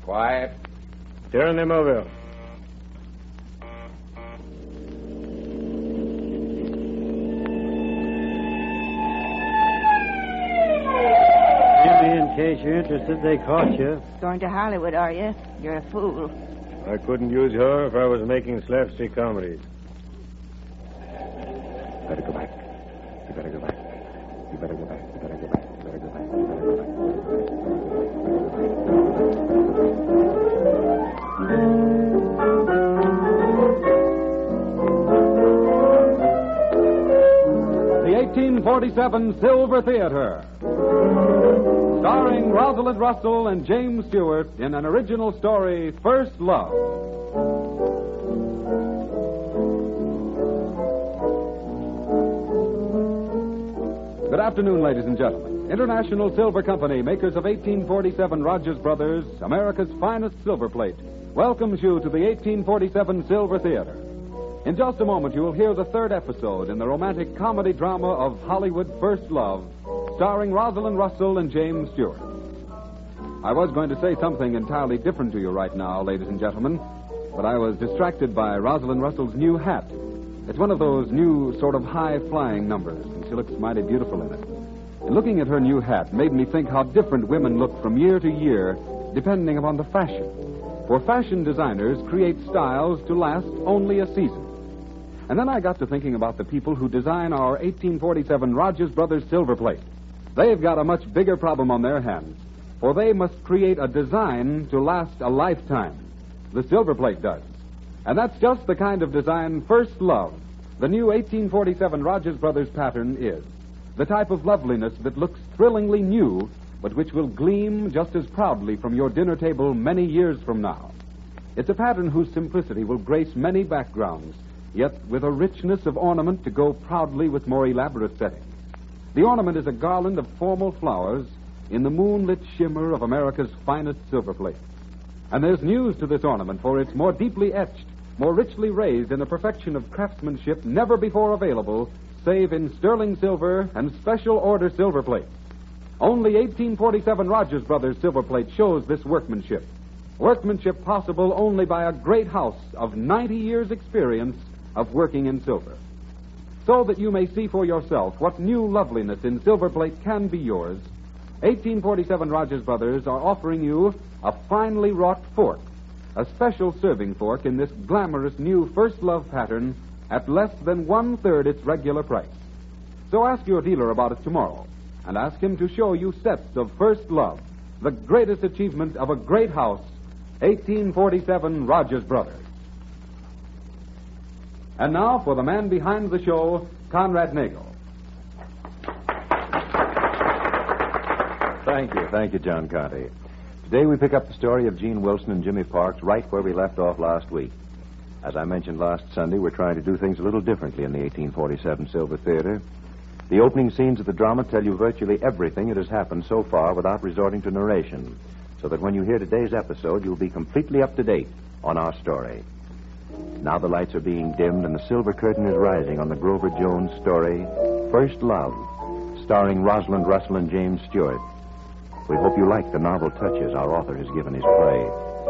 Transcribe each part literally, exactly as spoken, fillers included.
Quiet. Turn them over. Jimmy, in case you're interested, they caught you. Going to Hollywood, are you? You're a fool. I couldn't use her if I was making slapstick comedies. Better go back. You better go back. You better go back. You better go back. You better go back. You better go back. The eighteen forty-seven Silver Theater, starring Rosalind Russell and James Stewart in an original story, First Love. Good afternoon, ladies and gentlemen. International Silver Company, makers of eighteen forty-seven Rogers Brothers, America's finest silver plate, welcomes you to the eighteen forty-seven Silver Theater. In just a moment, you will hear the third episode in the romantic comedy drama of Hollywood First Love, starring Rosalind Russell and James Stewart. I was going to say something entirely different to you right now, ladies and gentlemen, but I was distracted by Rosalind Russell's new hat. It's one of those new sort of high-flying numbers, and she looks mighty beautiful in it. And looking at her new hat made me think how different women look from year to year, depending upon the fashion. For fashion designers create styles to last only a season. And then I got to thinking about the people who design our eighteen forty-seven Rogers Brothers silver plate. They've got a much bigger problem on their hands, for they must create a design to last a lifetime. The silver plate does. And that's just the kind of design First Love, the new eighteen forty-seven Rogers Brothers pattern, is. The type of loveliness that looks thrillingly new, but which will gleam just as proudly from your dinner table many years from now. It's a pattern whose simplicity will grace many backgrounds, yet with a richness of ornament to go proudly with more elaborate settings. The ornament is a garland of formal flowers in the moonlit shimmer of America's finest silver plate. And there's news to this ornament, for it's more deeply etched, more richly raised in a perfection of craftsmanship never before available, save in sterling silver and special order silver plate. Only eighteen forty-seven Rogers Brothers silver plate shows this workmanship. Workmanship possible only by a great house of ninety years' experience of working in silver. So that you may see for yourself what new loveliness in silver plate can be yours, eighteen forty-seven Rogers Brothers are offering you a finely wrought fork, a special serving fork in this glamorous new First Love pattern at less than one-third its regular price. So ask your dealer about it tomorrow, and ask him to show you sets of First Love, the greatest achievement of a great house, eighteen forty-seven Rogers Brothers. And now for the man behind the show, Conrad Nagel. Thank you. Thank you, John Conte. Today we pick up the story of Gene Wilson and Jimmy Parks right where we left off last week. As I mentioned last Sunday, we're trying to do things a little differently in the eighteen forty-seven Silver Theater. The opening scenes of the drama tell you virtually everything that has happened so far without resorting to narration, so that when you hear today's episode, you'll be completely up to date on our story. Now the lights are being dimmed and the silver curtain is rising on the Grover Jones story, First Love, starring Rosalind Russell and James Stewart. We hope you like the novel touches our author has given his play.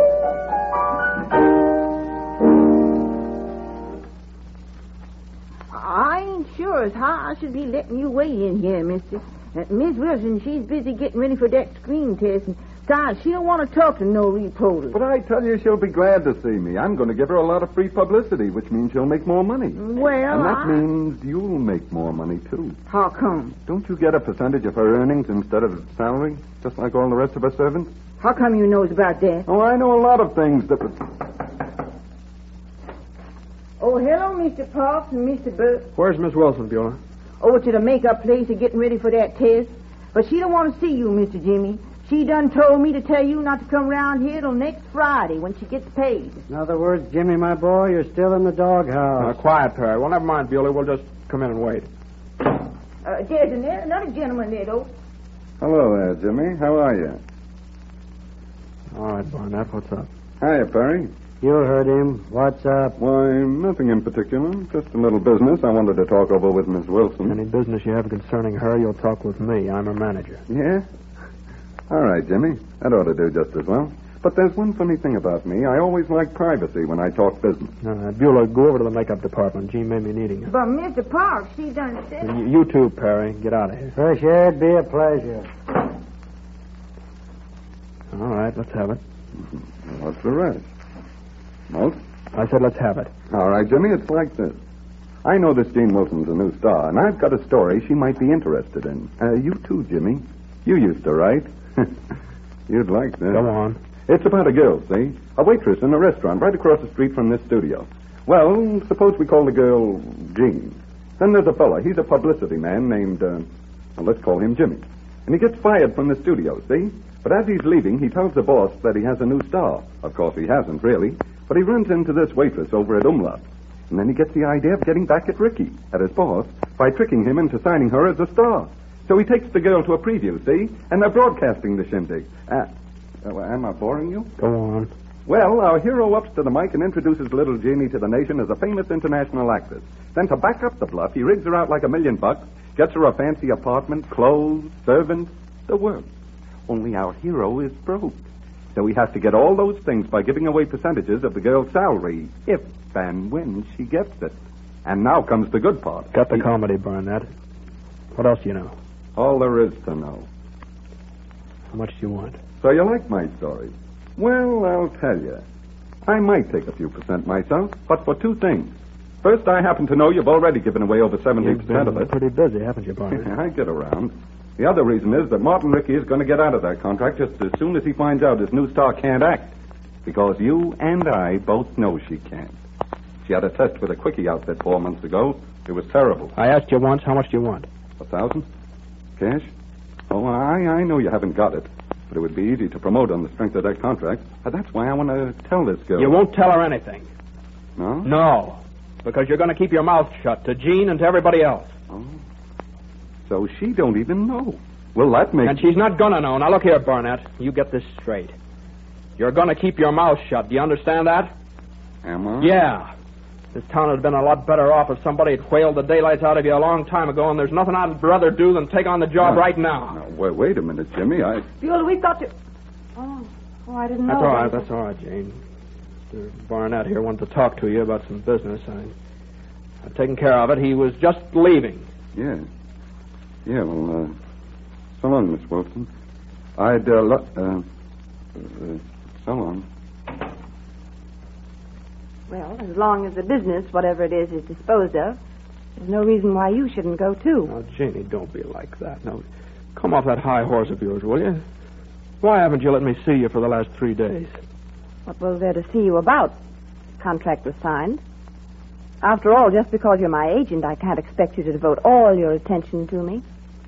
I ain't sure as how I should be letting you weigh in here, mister. Uh, Miss Wilson, she's busy getting ready for that screen test, and besides, she don't want to talk to no reporters. But I tell you, she'll be glad to see me. I'm going to give her a lot of free publicity, which means she'll make more money. Well, And that I... means you'll make more money, too. How come? Don't you get a percentage of her earnings instead of salary, just like all the rest of her servants? How come you knows about that? Oh, I know a lot of things that... Oh, hello, Mister Parks and Mister Burke. Where's Miss Wilson, Beulah? Over to the makeup place of getting ready for that test. But she don't want to see you, Mister Jimmy. She done told me to tell you not to come round here till next Friday when she gets paid. In other words, Jimmy, my boy, you're still in the doghouse. Uh, quiet, Perry. Well, never mind, Beulah. We'll just come in and wait. Uh, there's an, another gentleman there, though. Hello there, Jimmy. How are you? All right, Barnett, what's up? Hiya, Perry. You heard him. What's up? Why, nothing in particular. Just a little business I wanted to talk over with Miss Wilson. Any business you have concerning her, you'll talk with me. I'm her manager. Yeah? All right, Jimmy. That ought to do just as well. But there's one funny thing about me. I always like privacy when I talk business. Uh, Beulah, go over to the makeup department. Jean may be needing you. But Mister Parks, she done said... And you, you too, Perry. Get out of here. Fresh air'd be a pleasure. All right, let's have it. What's the rest? Most? I said let's have it. All right, Jimmy, it's like this. I know this Jean Wilson's a new star, and I've got a story she might be interested in. Uh, you too, Jimmy. You used to write. You'd like this. Go on. It's about a girl, see? A waitress in a restaurant right across the street from this studio. Well, suppose we call the girl Jean. Then there's a fella. He's a publicity man named, uh, well, let's call him Jimmy. And he gets fired from the studio, see? But as he's leaving, he tells the boss that he has a new star. Of course, he hasn't, really. But he runs into this waitress over at Umlaut. And then he gets the idea of getting back at Ricky, at his boss, by tricking him into signing her as a star. So he takes the girl to a preview, see? And they're broadcasting the shindig. Uh, uh, am I boring you? Go on. Well, our hero ups to the mic and introduces little Jeannie to the nation as a famous international actress. Then to back up the bluff, he rigs her out like a million bucks, gets her a fancy apartment, clothes, servants, the works. Only our hero is broke. So he has to get all those things by giving away percentages of the girl's salary, if and when she gets it. And now comes the good part. Got the He- comedy, Burnett. What else do you know? All there is to know. How much do you want? So you like my story? Well, I'll tell you. I might take a few percent myself, but for two things. First, I happen to know you've already given away over seventy You've percent of been it. pretty busy, haven't you, Burnett? I get around. The other reason is that Martin Rickey is going to get out of that contract just as soon as he finds out his new star can't act. Because you and I both know she can't. She had a test with a quickie outfit four months ago. It was terrible. I asked you once, how much do you want? A thousand? Cash? Oh, I, I know you haven't got it. But it would be easy to promote on the strength of that contract. Uh, that's why I want to tell this girl. You won't tell her anything. No? No. Because you're going to keep your mouth shut to Jean and to everybody else. Oh. So she don't even know. Well, that makes... And she's not going to know. Now, look here, Burnett. You get this straight. You're going to keep your mouth shut. Do you understand that? Am I? Yeah. This town would have been a lot better off if somebody had whaled the daylights out of you a long time ago, and there's nothing I'd rather do than take on the job No. right now. Now, wait, wait a minute, Jimmy. I... Beulah, we've got to... Oh, oh I didn't know. That's all right. that. That's all right, Jane. Mister Barnett here wanted to talk to you about some business. I, I've taken care of it. He was just leaving. Yeah. Yeah, well, uh... so long, Miss Wilson. I'd, uh... Lo- uh, uh so long. Well, as long as the business, whatever it is, is disposed of, there's no reason why you shouldn't go, too. Now, Janie, don't be like that. Now, come off that high horse of yours, will you? Why haven't you let me see you for the last three days? What was there to see you about? Contract was signed. After all, just because you're my agent, I can't expect you to devote all your attention to me.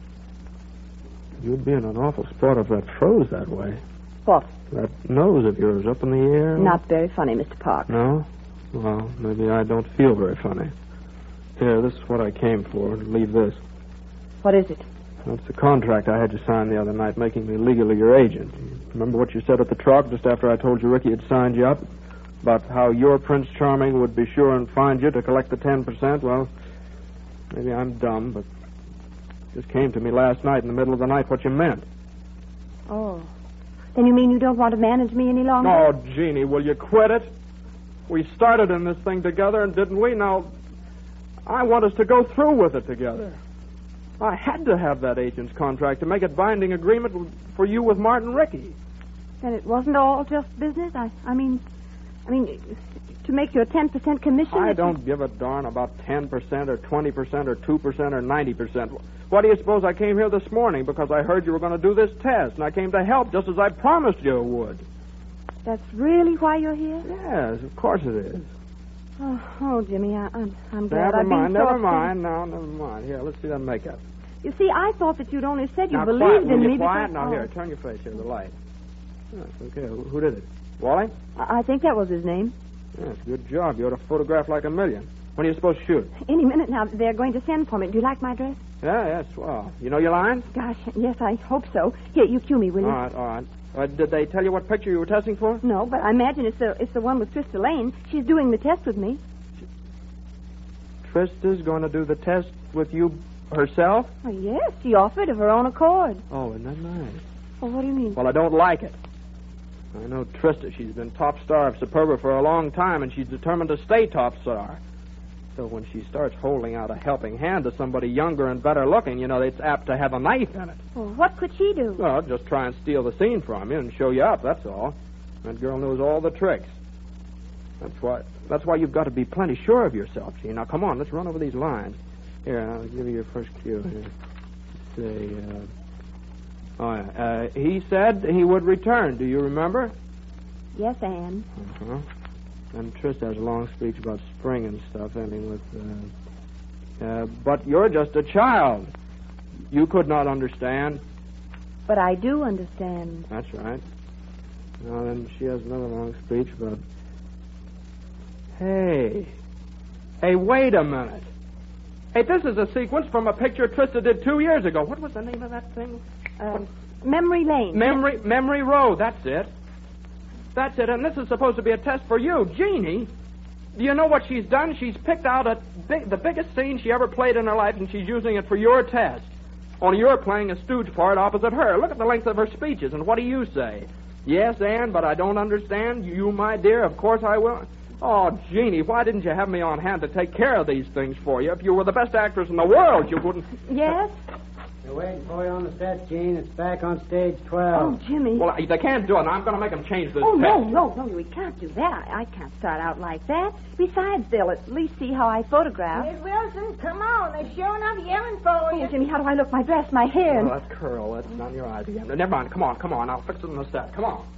You'd be in an awful spot if that froze that way. What? That nose of yours up in the air. Not very funny, Mister Park. No? Well, maybe I don't feel very funny. Here, this is what I came for. Leave this. What is it? That's the contract I had you sign the other night, making me legally your agent. Remember what you said at the truck just after I told you Ricky had signed you up? About how your Prince Charming would be sure and find you to collect the ten percent? Well, maybe I'm dumb, but it just came to me last night in the middle of the night what you meant. Oh. Then you mean you don't want to manage me any longer? Oh, Jeannie, will you quit it? We started in this thing together, and didn't we? Now, I want us to go through with it together. I had to have that agent's contract to make it binding agreement for you with Martin Rickey. Then it wasn't all just business? I, I mean, I mean, to make your ten percent commission? I it don't was- give a darn about ten percent or twenty percent or two percent or ninety percent. Why do you suppose I came here this morning? Because I heard you were going to do this test, and I came to help just as I promised you would. That's really why you're here? Yes, of course it is. Oh, oh Jimmy, I, I'm, I'm glad Never I've been mind, so never upset. mind. Now, never mind. Here, let's see that makeup. You see, I thought that you'd only said you now, believed quiet, in will you me quiet? because... Now, oh. here, turn your face here to the light. Yes, okay. Who, who did it? Wally? I I think that was his name. Yes, good job. You ought to photograph like a million. When are you supposed to shoot? Any minute now, they're going to send for me. Do you like my dress? Yeah, yes, well. You know your lines? Gosh, yes, I hope so. Here, you cue me, will you? All right, all right. Uh, did they tell you what picture you were testing for? No, but I imagine it's the it's the one with Trista Lane. She's doing the test with me. Trista's going to do the test with you herself? Oh, yes, she offered of her own accord. Oh, isn't that nice? Well, what do you mean? Well, I don't like it. I know Trista. She's been top star of Superba for a long time, and she's determined to stay top star. So when she starts holding out a helping hand to somebody younger and better looking, you know, it's apt to have a knife in it. Well, what could she do? Well, just try and steal the scene from you and show you up, that's all. That girl knows all the tricks. That's why that's why you've got to be plenty sure of yourself, Gene. Now, come on, let's run over these lines. Here, I'll give you your first cue. Here. Say, uh... Oh, yeah. Uh, he said he would return. Do you remember? Yes, Anne. Uh-huh. And Trista has a long speech about spring and stuff, ending with, uh, uh... But you're just a child. You could not understand. But I do understand. That's right. Now, then she has another long speech about... Hey. Hey, wait a minute. Hey, this is a sequence from a picture Trista did two years ago. What was the name of that thing? Uh, Memory Lane. Memory Memory Road, that's it. That's it, and this is supposed to be a test for you, Jeannie. Do you know what she's done? She's picked out a big, the biggest scene she ever played in her life, and she's using it for your test. Only you're playing a stooge part opposite her. Look at the length of her speeches, and what do you say? Yes, Anne, but I don't understand. You, my dear, of course I will. Oh, Jeannie, why didn't you have me on hand to take care of these things for you? If you were the best actress in the world, you wouldn't... Yes? They're waiting for you on the set, Gene. It's back on stage twelve. Oh, Jimmy. Well, they can't do it. I'm going to make them change this Oh, test. no, no, no, we can't do that. I, I can't start out like that. Besides, they'll at least see how I photograph. Miss Wilson, come on. They're sure enough yelling for you. Oh, Jimmy, how do I look? My dress, my hair. Well, that curl, that's not your idea. Never mind. Come on, come on. I'll fix it on the set. Come on.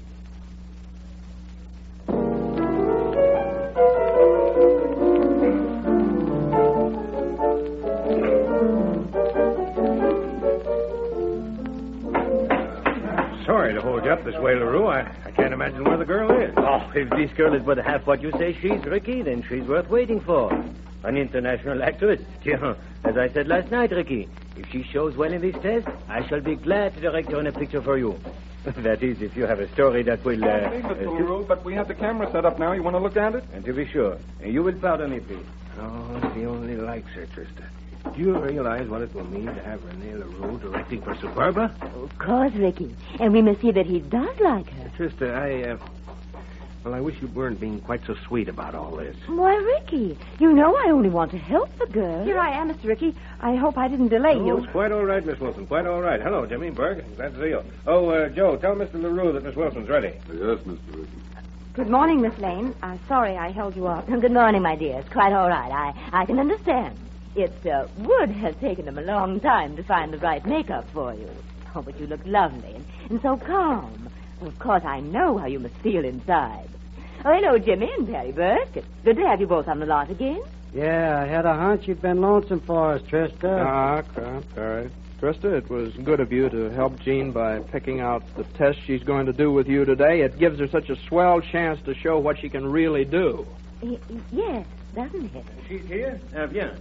Sorry to hold you up this way, LaRue. I, I can't imagine where the girl is. Oh, if this girl is but half what you say she's, Ricky, then she's worth waiting for. An international actress. Tiens, as I said last night, Ricky, if she shows well in this test, I shall be glad to direct her in a picture for you. That is, if you have a story that will... Uh, Hey, Mister uh, LaRue, but we have the camera set up now. You want to look at it? And to be sure, you will pardon me, please. Oh, she only likes her, Trista. Do you realize what it will mean to have Rene LaRue directing for Superba? Of course, Ricky. And we must see that he does like her. Trista, I, uh... Well, I wish you weren't being quite so sweet about all this. Why, Ricky, you know I only want to help the girl. Here I am, Mister Ricky. I hope I didn't delay Oh, you. it's quite all right, Miss Wilson. Quite all right. Hello, Jimmy Berg. Glad to see you. Oh, uh, Joe, tell Mister LaRue that Miss Wilson's ready. Yes, Mister Ricky. Good morning, Miss Lane. I'm sorry I held you up. Good morning, my dear. It's quite all right. I, I can understand. It uh, would have taken them a long time to find the right makeup for you. Oh, but you look lovely and, and so calm. Well, of course, I know how you must feel inside. Oh, hello, Jimmy and Perry Burke. It's good to have you both on the lot again. Yeah, I had a hunch you'd been lonesome for us, Trista. Ah, crap. All right. Trista, it was good of you to help Jean by picking out the test she's going to do with you today. It gives her such a swell chance to show what she can really do. Y- yes, doesn't it? She's here? Ah, bien.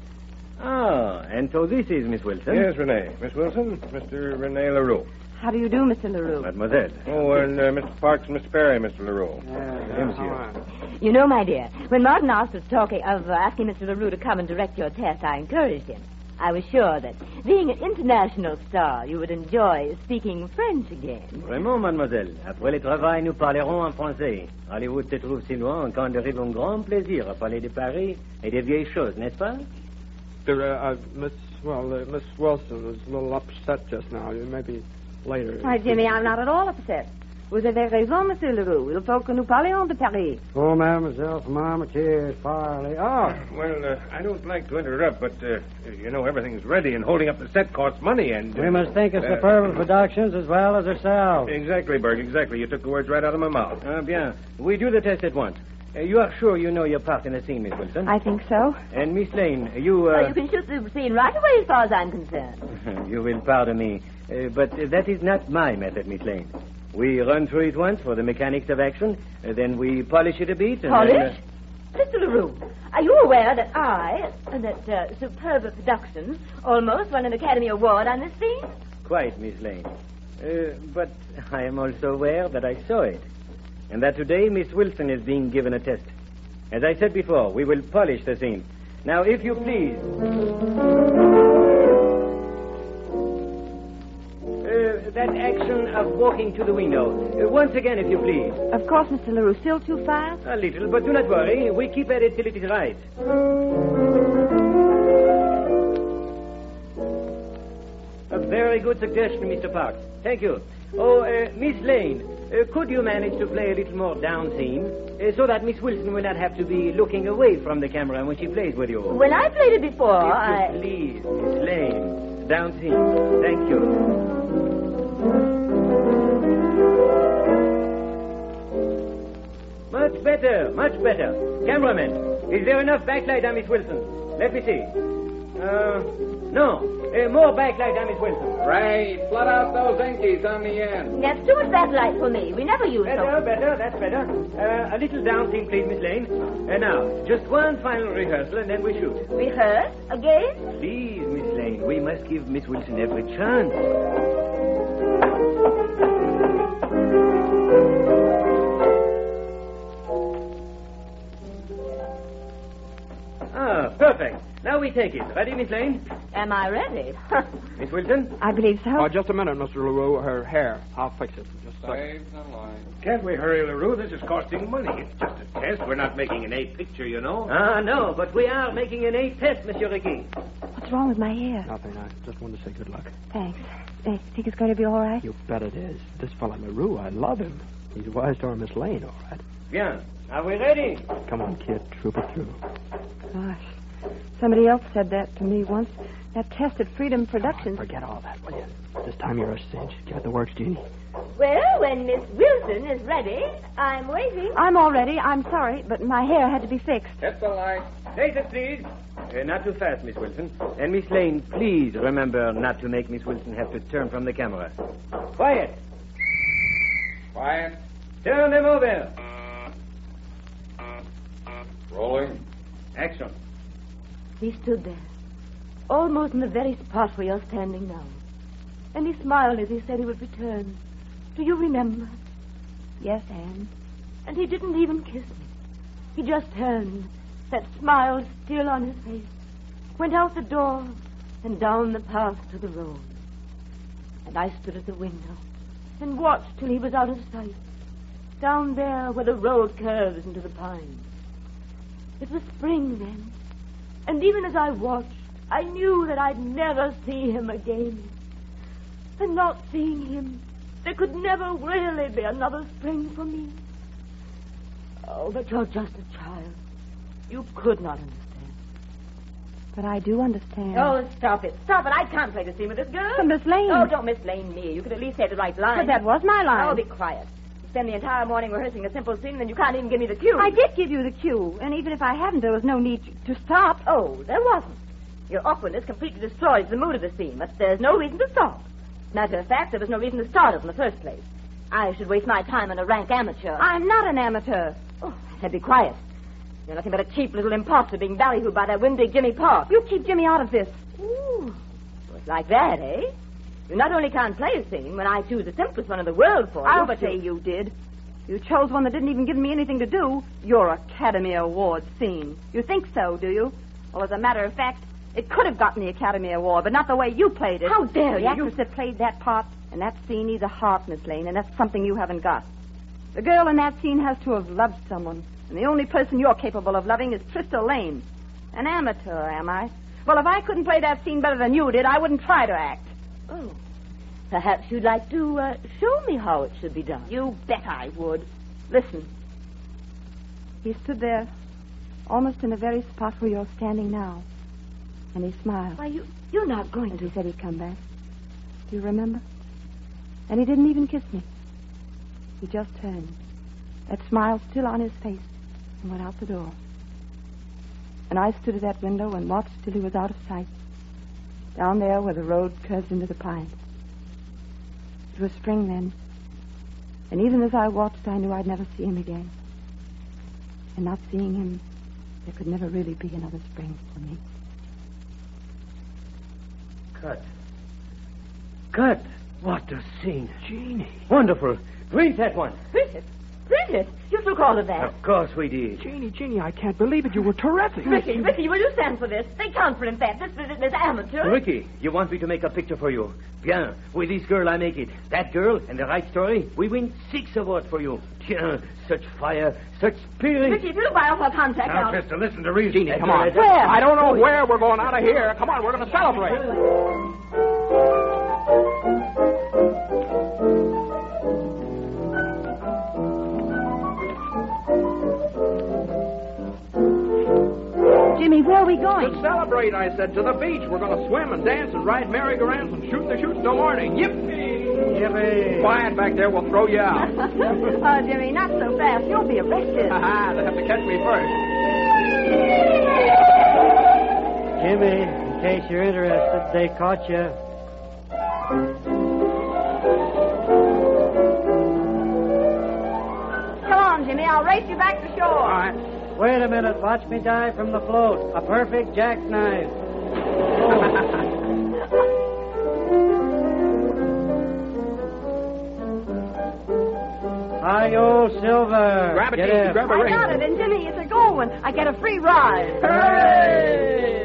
Ah, and so this is Miss Wilson? Yes, Rene. Miss Wilson, Mister Rene LaRue. How do you do, Mister LaRue? Mademoiselle. Oh, and uh, Mister Parks and Mister Perry, Mister LaRue. Yeah, monsieur. You know, my dear, when Martin asked us talking of uh, asking Mister LaRue to come and direct your test, I encouraged him. I was sure that, being an international star, you would enjoy speaking French again. Vraiment, mademoiselle. Après le travail, nous parlerons en français. Hollywood se trouve si loin qu'on arrive un grand plaisir à parler de Paris et des vieilles choses, n'est-ce pas? Uh, uh, Miss, well, uh, Miss Wilson was a little upset just now. Maybe later. Why, Jimmy, I'm not at all upset. Vous avez raison, Monsieur LaRue. Il faut que nous parlions de Paris. Oh, mademoiselle, from Armatier, Farley. Oh, Well, uh, I don't like to interrupt, but, uh, you know, everything's ready, and holding up the set costs money, and... Uh, we must think of uh, Superba Productions as well as ourselves. Exactly, Berg, exactly. You took the words right out of my mouth. Ah, bien. We do the test at once. Uh, you are sure you know your part in the scene, Miss Wilson? I think so. And Miss Lane, you... Uh... Well, you can shoot the scene right away as far as I'm concerned. You will pardon me, uh, but that is not my method, Miss Lane. We run through it once for the mechanics of action, uh, then we polish it a bit. And Polish? Then, uh... Mister LaRue, are you aware that I, and that uh, Superba Productions, almost won an Academy Award on this scene? Quite, Miss Lane. Uh, but I am also aware that I saw it. And that today Miss Wilson is being given a test. As I said before, we will polish the scene. Now, if you please... Uh, that action of walking to the window. Uh, once again, if you please. Of course, Mister LaRue. Still too fast? A little, but do not worry. We keep at it till it is right. A very good suggestion, Mister Parks. Thank you. Oh, uh, Miss Lane, uh, could you manage to play a little more down scene uh, so that Miss Wilson will not have to be looking away from the camera when she plays with you? When I played it before, If you I... please, Miss Lane. Down scene. Thank you. Much better, much better. Cameraman, is there enough backlight on Miss Wilson? Let me see. Uh, no. Uh, more backlight on Miss Wilson. Ray, flood out those inkies on the end. That's too much backlight for me. We never use Better, them. better, that's better. Uh, a little down scene, please, Miss Lane. And now, just one final rehearsal, and then we shoot. Rehearse? Again? Please, Miss Lane, we must give Miss Wilson every chance. Ah, perfect. Now we take it. Ready, Miss Lane? Am I ready? Miss Wilson? I believe so. Oh, just a minute, Mister LaRue. Her hair. I'll fix it. Just a second. Save the line. Can't we hurry, LaRue? This is costing money. It's just a test. We're not making an eight picture, you know. Ah, no, but we are making an eight test, Monsieur Ricky. What's wrong with my hair? Nothing. I just wanted to say good luck. Thanks. I think it's going to be all right. You bet it is. This fellow LaRue, I love him. He's wise to our Miss Lane, all right. Bien. Are we ready? Come on, kid. Troop it through. Gosh. Somebody else said that to me once. That test at Freedom Productions. Forget all that, will you? This time you're a cinch. Give it the works, Jeannie. Well, when Miss Wilson is ready, I'm waiting. I'm all ready. I'm sorry, but my hair had to be fixed. Hit the light. Faces, please. Uh, not too fast, Miss Wilson. And Miss Lane, please remember not to make Miss Wilson have to turn from the camera. Quiet. Quiet. Turn them over. Rolling. Action. He stood there, almost in the very spot where you're standing now. And he smiled as he said he would return. Do you remember? Yes, Anne. And he didn't even kiss me. He just turned, that smile still on his face, went out the door and down the path to the road. And I stood at the window and watched till he was out of sight, down there where the road curves into the pines. It was spring then. And even as I watched, I knew that I'd never see him again. And not seeing him, there could never really be another spring for me. Oh, but you're just a child. You could not understand. But I do understand. Oh, stop it. Stop it. I can't play the scene with this girl. But Miss Lane. Oh, don't Miss Lane me. You could at least say the right line. But that was my line. Oh, be quiet. You spend the entire morning rehearsing a simple scene, and then you can't even give me the cue. I did give you the cue, and even if I hadn't, there was no need to stop. Oh, there wasn't. Your awkwardness completely destroys the mood of the scene, but there's no reason to stop. Matter of fact, there was no reason to start it in the first place. I should waste my time on a rank amateur. I'm not an amateur. Oh, I said be quiet. You're nothing but a cheap little imposter being ballyhooed by that windbag Jimmy Park. You keep Jimmy out of this. Ooh, so it's like that, eh? You not only can't play a scene when I choose the simplest one in the world for you, I'll but say you... you did. You chose one that didn't even give me anything to do. Your Academy Award scene. You think so, do you? Well, as a matter of fact, it could have gotten the Academy Award, but not the way you played it. How dare the you? The actress that played that part and that scene needs a heart, Miss Lane, and that's something you haven't got. The girl in that scene has to have loved someone, and the only person you're capable of loving is Trista Lane. An amateur, am I? Well, if I couldn't play that scene better than you did, I wouldn't try to act. Oh. Perhaps you'd like to uh, show me how it should be done. You bet I would. Listen. He stood there, almost in the very spot where you're standing now. And he smiled. Why, you, you're not going and to... he said he'd come back. Do you remember? And he didn't even kiss me. He just turned, that smile still on his face, and went out the door. And I stood at that window and watched till he was out of sight, down there where the road curves into the pines. It was spring then, and even as I watched, I knew I'd never see him again. And not seeing him, there could never really be another spring for me. Cut. Cut. What a scene. Jeannie. Wonderful. Green set one. Print it. Bridget, you took all of that. Of course we did. Jeannie, Jeannie, I can't believe it. You were terrific. Ricky, Ricky, will you stand for this? They can't print that. This visit is amateur. Ricky, you want me to make a picture for you? Bien. With this girl, I make it. That girl and the right story, we win six awards for you. Tiens, such fire, such spirit. Ricky, if you buy off our contact Now, out. Trista, listen to reason. Jeannie, come on. Where? I don't know where we're going out of here. Come on, we're going to celebrate. Jimmy, where are we going? To celebrate, I said, to the beach. We're going to swim and dance and ride merry-go-rounds and shoot the chutes till morning. Yippee! Yippee! Quiet back there. We'll throw you out. Oh, Jimmy, not so fast. You'll be arrested. Ha-ha, they'll have to catch me first. Jimmy, in case you're interested, they caught you. Come on, Jimmy. I'll race you back to shore. All right. Wait a minute. Watch me dive from the float. A perfect jackknife. Hi-yo, Silver. Grab it, Get Jeannie. in. Grab a I ring. got it, and Jimmy, it's a gold one. I get a free ride. Hooray!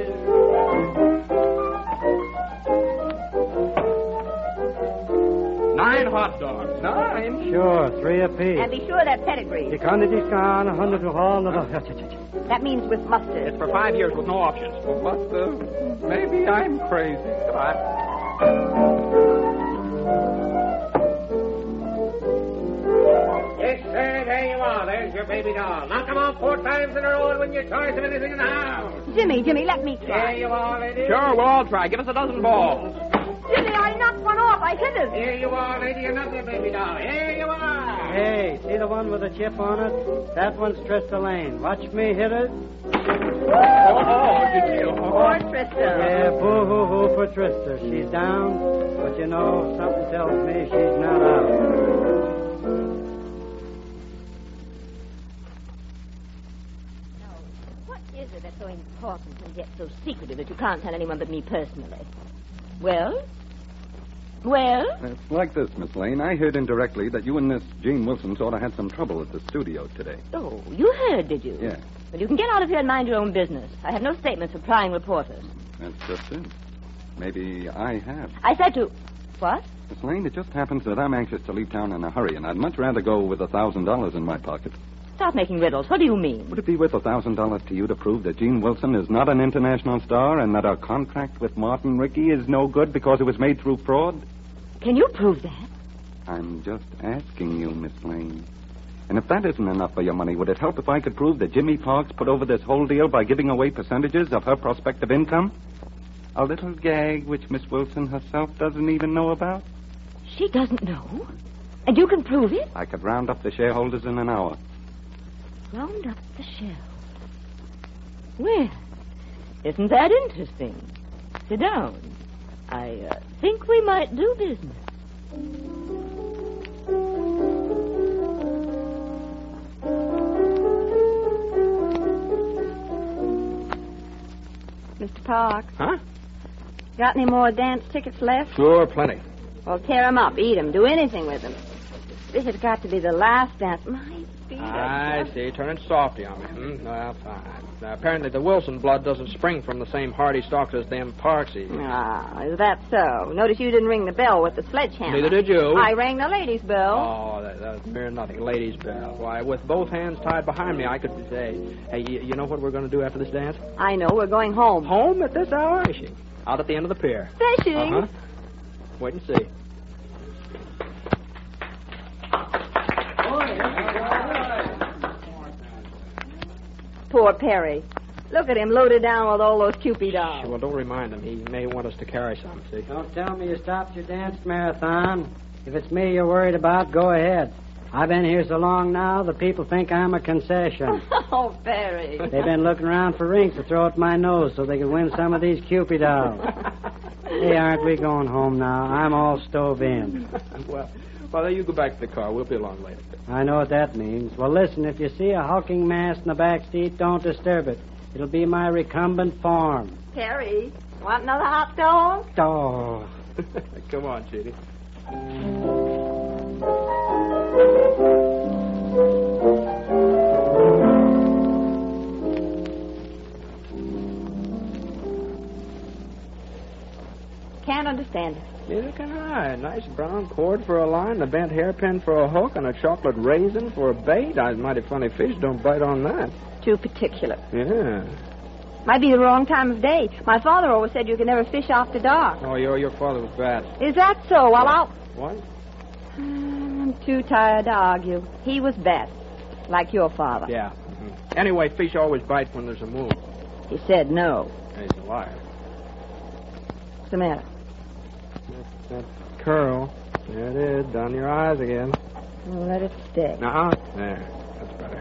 Nine hot dogs. Nine? Sure, three apiece. And be sure that pedigree. You can't discount a hundred to haul. That means with mustard. It's for five years with no options. But uh, maybe I'm crazy. Goodbye. Yes, sir, there you are. There's your baby doll. Knock them off four times in a row, and when you're choice of anything in the house. Jimmy, Jimmy, let me There try. you are, lady. Sure, we'll all try. Give us a dozen balls. Jimmy, I knocked one off. I hit it. Here you are, lady. Another baby doll. Here you are. Hey, see the one with the chip on it? That one's Trista Lane. Watch me hit it. Oh, did you? Poor Trista. Yeah, boo-hoo-hoo for Trista. She's down, but you know, something tells me she's not out. What is it that's so important and yet so secretive that you can't tell anyone but me personally? Well? Well? It's like this, Miss Lane. I heard indirectly that you and this Gene Wilson sort of had some trouble at the studio today. Oh, you heard, did you? Yeah. Well, you can get out of here and mind your own business. I have no statements for prying reporters. That's just it. Maybe I have. I said to... What? Miss Lane, it just happens that I'm anxious to leave town in a hurry, and I'd much rather go with a thousand dollars in my pocket. Stop making riddles. What do you mean? Would it be worth a thousand dollars to you to prove that Gene Wilson is not an international star and that our contract with Martin Rickey is no good because it was made through fraud? Can you prove that? I'm just asking you, Miss Lane. And if that isn't enough for your money, would it help if I could prove that Jimmy Parks put over this whole deal by giving away percentages of her prospective income? A little gag which Miss Wilson herself doesn't even know about? She doesn't know? And you can prove it? I could round up the shareholders in an hour. Round up the shareholders. Well, isn't that interesting? Sit down. I uh, think we might do business. Mister Parks, Huh? got any more dance tickets left? Sure, plenty. Well, tear 'em up, eat 'em, do anything with 'em. This has got to be the last dance. My feet are I just- see. Turning softy on me. Hmm? Well, fine. Now, apparently the Wilson blood doesn't spring from the same hardy stalks as them Parksies. Ah, is that so? Notice you didn't ring the bell with the sledgehammer. Neither did you. I rang the ladies' bell. Oh, that, that's mere nothing. Ladies' bell. Why, with both hands tied behind me, I could say, hey, you, you know what we're going to do after this dance? I know, we're going home. Home at this hour? Fishing. Out at the end of the pier. Fishing? Uh-huh. Wait and see. Poor Perry. Look at him loaded down with all those Cupid dolls. Well, don't remind him. He may want us to carry some, see? Don't tell me you stopped your dance marathon. If it's me you're worried about, go ahead. I've been here so long now, the people think I'm a concession. Oh, Perry. They've been looking around for rings to throw at my nose so they could win some of these Cupid dolls. Hey, aren't we going home now? I'm all stove in. well, well, you go back to the car. We'll be along later. I know what that means. Well, listen, if you see a hulking mass in the back seat, don't disturb it. It'll be my recumbent form. Perry, want another hot dog? Oh. Come on, Judy. understand it. Neither can I. A nice brown cord for a line, a bent hairpin for a hook, and a chocolate raisin for a bait. I mighty funny fish don't bite on that. Too particular. Yeah. Might be the wrong time of day. My father always said you could never fish after dark. Oh, your your father was bad. Is that so? Well, I'll... What? I'm too tired to argue. He was best, like your father. Yeah. Mm-hmm. Anyway, fish always bite when there's a moon. He said no. He's a liar. What's the matter? That, that curl. There it is, down your eyes again. Well, let it stay. Uh-huh. There. That's better.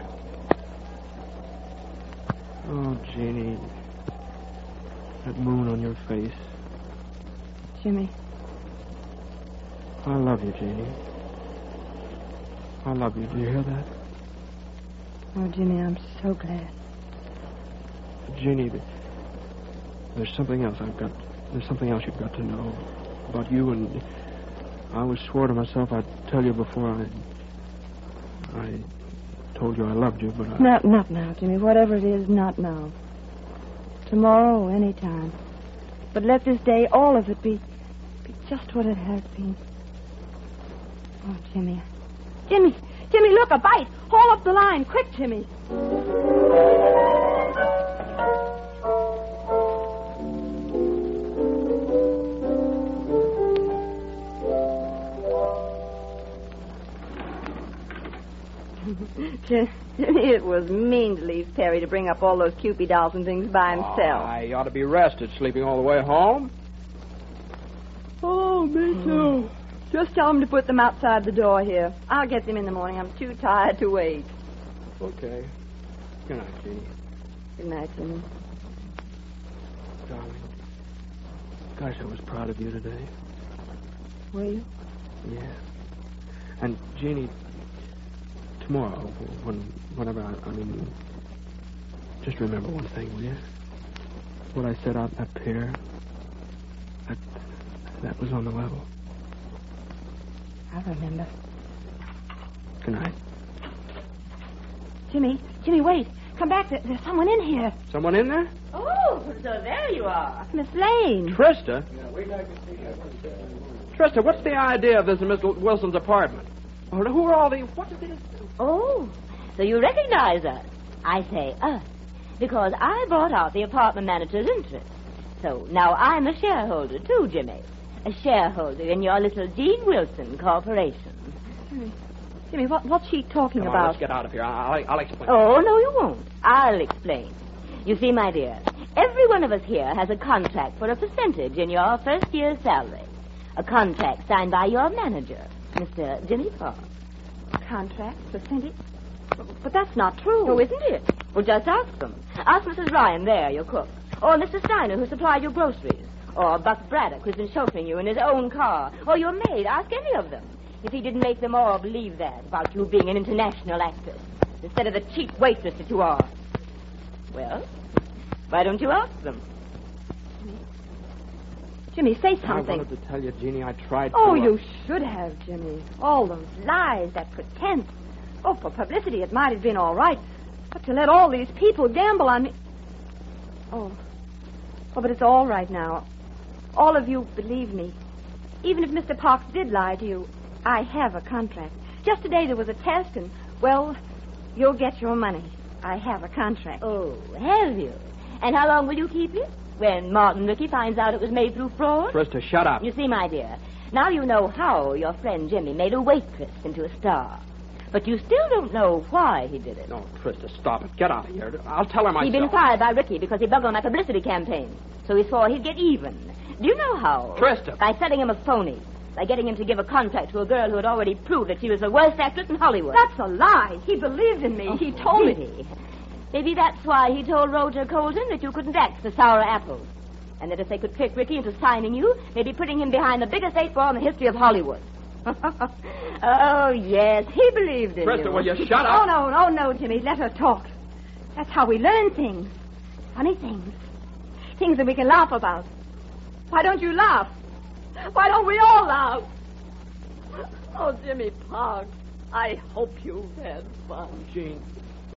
Oh, Jeannie. That moon on your face. Jimmy. I love you, Jeannie. I love you. Do you hear that? Oh, Jimmy, I'm so glad. Jeannie, there's something else I've got. There's something else you've got to know about you, and I always swore to myself I'd tell you before I. I told you I loved you, but I. Not, not now, Jimmy. Whatever it is, not now. Tomorrow or any time. But let this day, all of it, be, be just what it has been. Oh, Jimmy. Jimmy, Jimmy, look, a bite. Haul up the line. Quick, Jimmy. Jimmy, it was mean to leave Perry to bring up all those Cupid dolls and things by himself. Oh, I ought to be rested, sleeping all the way home. Oh, me too. Just tell him to put them outside the door here. I'll get them in the morning. I'm too tired to wait. Okay. Good night, Jeannie. Good night, Jimmy. Darling. Gosh, I was proud of you today. Were you? Yeah. And, Jeannie, tomorrow, when, whenever I, I mean, just remember one thing, will you? What I said out in that pier, that, that was on the level. I remember. Good night. Jimmy, Jimmy, wait. Come back. There, there's someone in here. Someone in there? Oh, so there you are. Miss Lane. Trista? Yeah, we'd like to see her. Trista, what's the idea of this in Miss Wilson's apartment? Or who are all the... What is this? Oh, so you recognize us. I say us, because I bought out the apartment manager's interest. So now I'm a shareholder, too, Jimmy. A shareholder in your little Jean Wilson Corporation. Jimmy, Jimmy what, what's she talking Come on, about? let's get out of here. I'll, I'll explain. Oh, no, you won't. I'll explain. You see, my dear, every one of us here has a contract for a percentage in your first year's salary. A contract signed by your manager, Mister Jimmy Park. Contract? Percentage? But, but that's not true. Oh, isn't it? Well, just ask them. Ask Missus Ryan there, your cook. Or Mister Steiner, who supplied your groceries. Or Buck Braddock, who's been chauffeuring you in his own car. Or your maid. Ask any of them. If he didn't make them all believe that about you being an international actress instead of the cheap waitress that you are. Well, why don't you ask them? Jimmy, say something. I wanted to tell you, Jeannie, I tried Oh, to... uh, you should have, Jimmy. All those lies, that pretense. Oh, for publicity, it might have been all right. But to let all these people gamble on me... Oh. Oh, but it's all right now. All of you believe me. Even if Mister Parks did lie to you, I have a contract. Just today there was a test, and, well, you'll get your money. I have a contract. Oh, have you? And how long will you keep it? When Martin Rickey finds out it was made through fraud? Trista, shut up. You see, my dear, now you know how your friend Jimmy made a waitress into a star. But you still don't know why he did it. No, Trista, stop it. Get out of here. I'll tell her myself. He'd been fired by Rickey because he bugged on my publicity campaign. So he swore he'd get even. Do you know how? Trista. By selling him a phony. By getting him to give a contract to a girl who had already proved that she was the worst actress in Hollywood. That's a lie. He believed in me. Oh, he told really? me. Maybe that's why he told Roger Colton that you couldn't act for sour apples. And that if they could trick Rickey into signing you, they'd be putting him behind the biggest eight ball in the history of Hollywood. Oh, yes, he believed in Trista, you. will you shut up? Oh, no, no, no, Jimmy. Let her talk. That's how we learn things. Funny things. Things that we can laugh about. Why don't you laugh? Why don't we all laugh? Oh, Jimmy Parks, I hope you've had fun. Jean,